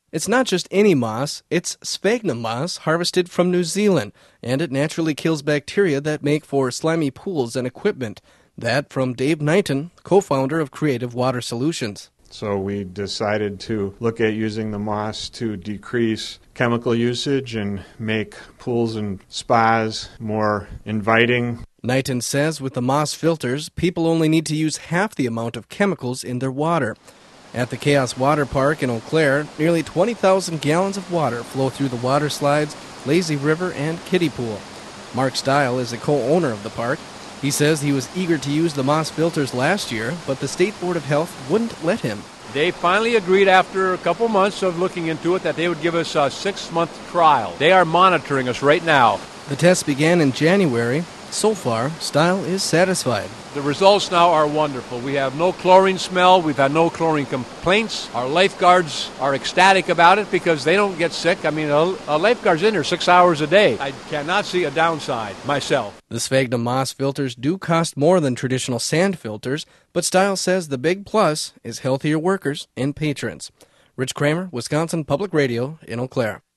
It's not just any moss, it's sphagnum moss harvested from New Zealand, and it naturally kills bacteria that make for slimy pools and equipment. That from Dave Knighton, co-founder of Creative Water Solutions. So we decided to look at using the moss to decrease chemical usage and make pools and spas more inviting. Knighton says with the moss filters, people only need to use half the amount of chemicals in their water. At the Chaos Water Park in Eau Claire, nearly 20,000 gallons of water flow through the water slides, lazy river, and kiddie pool. Mark Stile is a co-owner of the park. He says he was eager to use the moss filters last year, but the State Board of Health wouldn't let him. They finally agreed after a couple months of looking into it that they would give us a 6-month trial. They are monitoring us right now. The test began in January. So far, Stile is satisfied. The results now are wonderful. We have no chlorine smell. We've had no chlorine complaints. Our lifeguards are ecstatic about it because they don't get sick. I mean, a lifeguard's in there 6 hours a day. I cannot see a downside myself. The sphagnum moss filters do cost more than traditional sand filters, but Stile says the big plus is healthier workers and patrons. Rich Kramer, Wisconsin Public Radio in Eau Claire.